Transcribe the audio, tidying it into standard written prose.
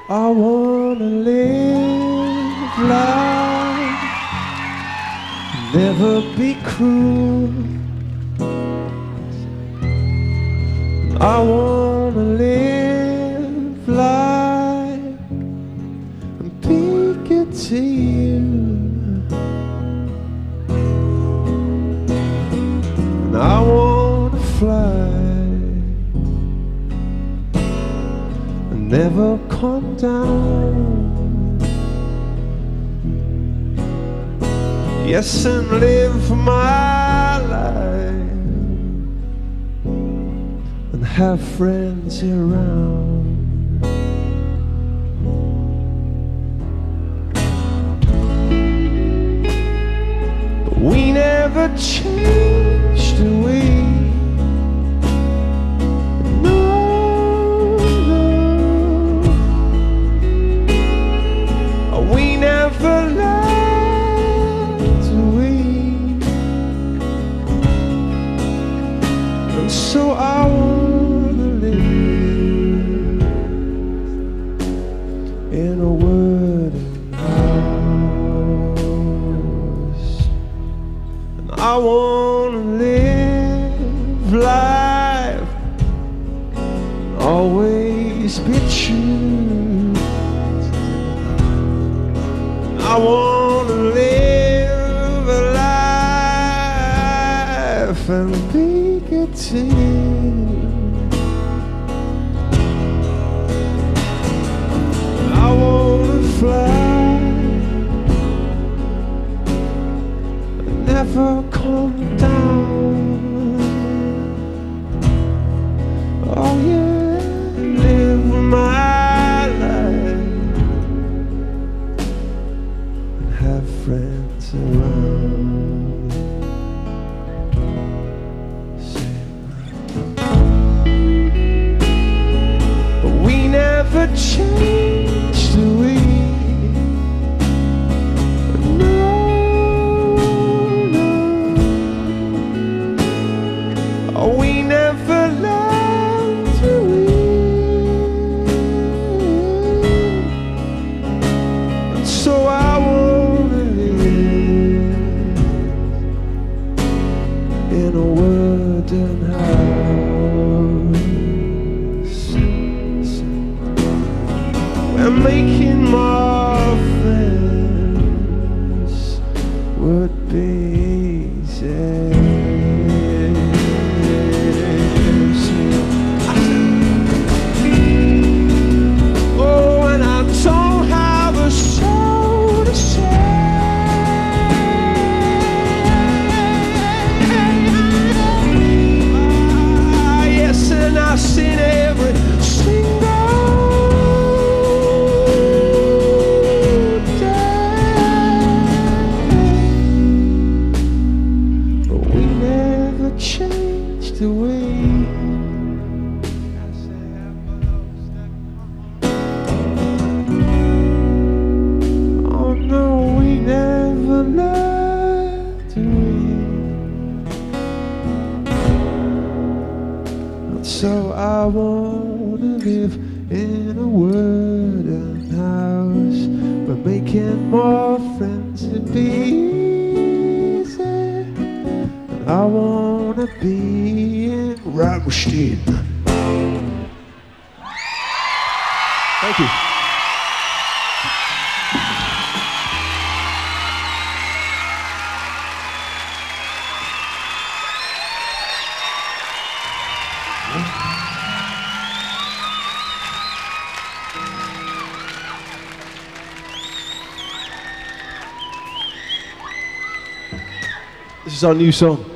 I wanna live life, never be cruel. I wanna live life and be good to you. And I wanna fly and never come down. Yes, and live my life and have friends around. But we never changed, do we? No, no. We never left, do we? And so I wanna live in a wooden house, and I wanna live life, always be true. I wanna live a life and be good to you. I wanna fly and never come down. Oh yeah, live my life and have friends around. But we never changed, do we? No, no. Oh, we never left, do we? And so I wanna live in a wooden house. We're making more friends would be easy. Oh, and I don't have a soul to say. Ah, yes, and I sing every single day. But we never changed the way. Oh no, we never left, do we? And so I wanna live in a wooden house. We're making more friends to be easy. And I wanna be in Ramstein. Thank you. This is our new song.